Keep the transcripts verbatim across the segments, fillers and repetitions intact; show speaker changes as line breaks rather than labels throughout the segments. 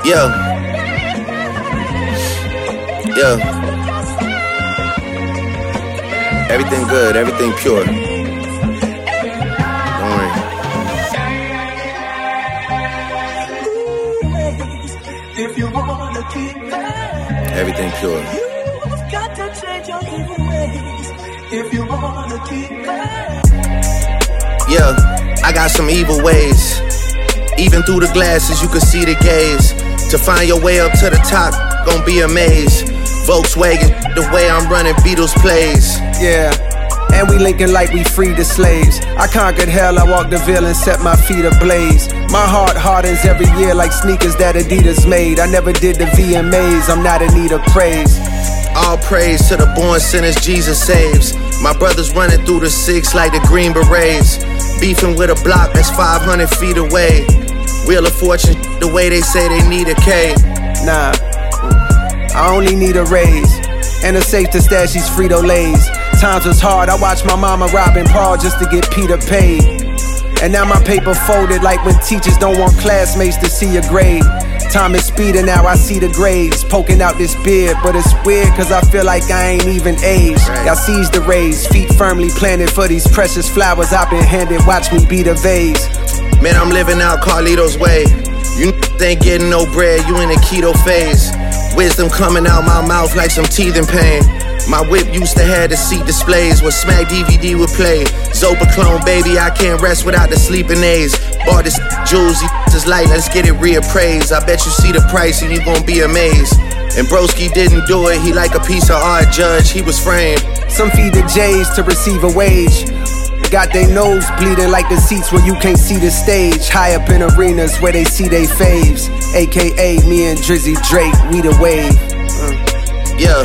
Yeah. Yeah. Everything good, everything pure. Don't worry.
If you wanna keep that,
everything pure.
You've got to change your evil ways. If you wanna keep that.
Yeah, I got some evil ways. Even through the glasses, you can see the gaze. To find your way up to the top, gon' be amazed. Volkswagen, the way I'm running Beatles plays.
Yeah, and we linking like we freed the slaves. I conquered hell, I walked the veil and set my feet ablaze. My heart hardens every year like sneakers that Adidas made. I never did the V M As, I'm not in need of praise.
All praise to the born sinners Jesus saves. My brothers running through the six like the Green Berets. Beefing with a block that's five hundred feet away. Wheel of Fortune, the way they say they need a K.
Nah, I only need a raise. And a safe to stash these Frito-Lays. Times was hard, I watched my mama robbing Paul just to get Peter paid. And now my paper folded like when teachers don't want classmates to see your grade. Time is speeding now, I see the grades poking out this beard. But it's weird cause I feel like I ain't even aged. Y'all seize the rays, feet firmly planted for these precious flowers I've been handed. Watch me be the vase.
Man, I'm living out Carlito's way. You ain't getting no bread, you in a keto phase. Wisdom coming out my mouth like some teething pain. My whip used to have the seat displays where Smack D V D would play. Zopa clone, baby, I can't rest without the sleeping aids. Bought this jewels, is light, let's get it reappraised. I bet you see the price and you gon' be amazed. And Broski didn't do it, he like a piece of art, judge, he was framed.
Some feed the J's to receive a wage. Got they nose bleeding like the seats where you can't see the stage. High up in arenas where they see they faves. A K A me and Drizzy Drake, we the wave.
uh. Yeah,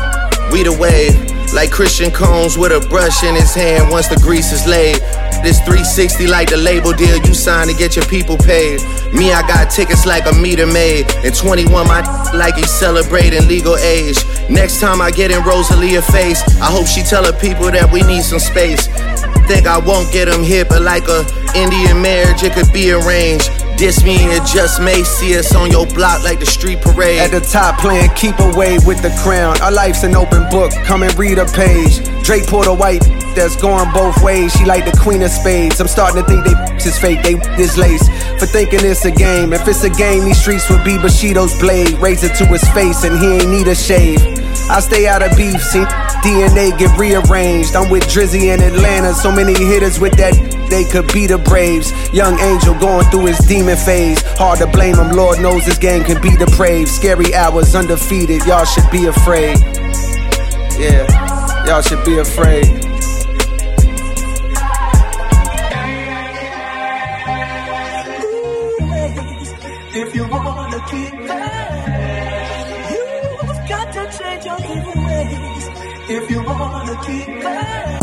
we the wave. Like Christian Combs with a brush in his hand once the grease is laid. This three sixty like the label deal you sign to get your people paid. Me, I got tickets like a meter maid. And twenty-one, my like he's celebrating legal age. Next time I get in Rosalia face, I hope she tell her people that we need some space. Think I won't get them hit, but like a Indian marriage, it could be arranged. Diss me and it just may see us on your block like the street parade.
At the top playing keep away with the crown. Our life's an open book, come and read a page. Drake pulled a white that's going both ways. She like the queen of spades. I'm starting to think they is fake, they is lace. For thinking it's a game. If it's a game, these streets would be Bushido's blade. Raise it to his face and he ain't need a shave. I stay out of beef, see D N A get rearranged. I'm with Drizzy in Atlanta, so many hitters with that they could be the Braves. Young Angel going through his demon phase. Hard to blame him, Lord knows this game can be depraved. Scary hours, undefeated, y'all should be afraid. Yeah, y'all should be afraid.
If you wanna keep that, you've got to change your evil ways. If you wanna keep that.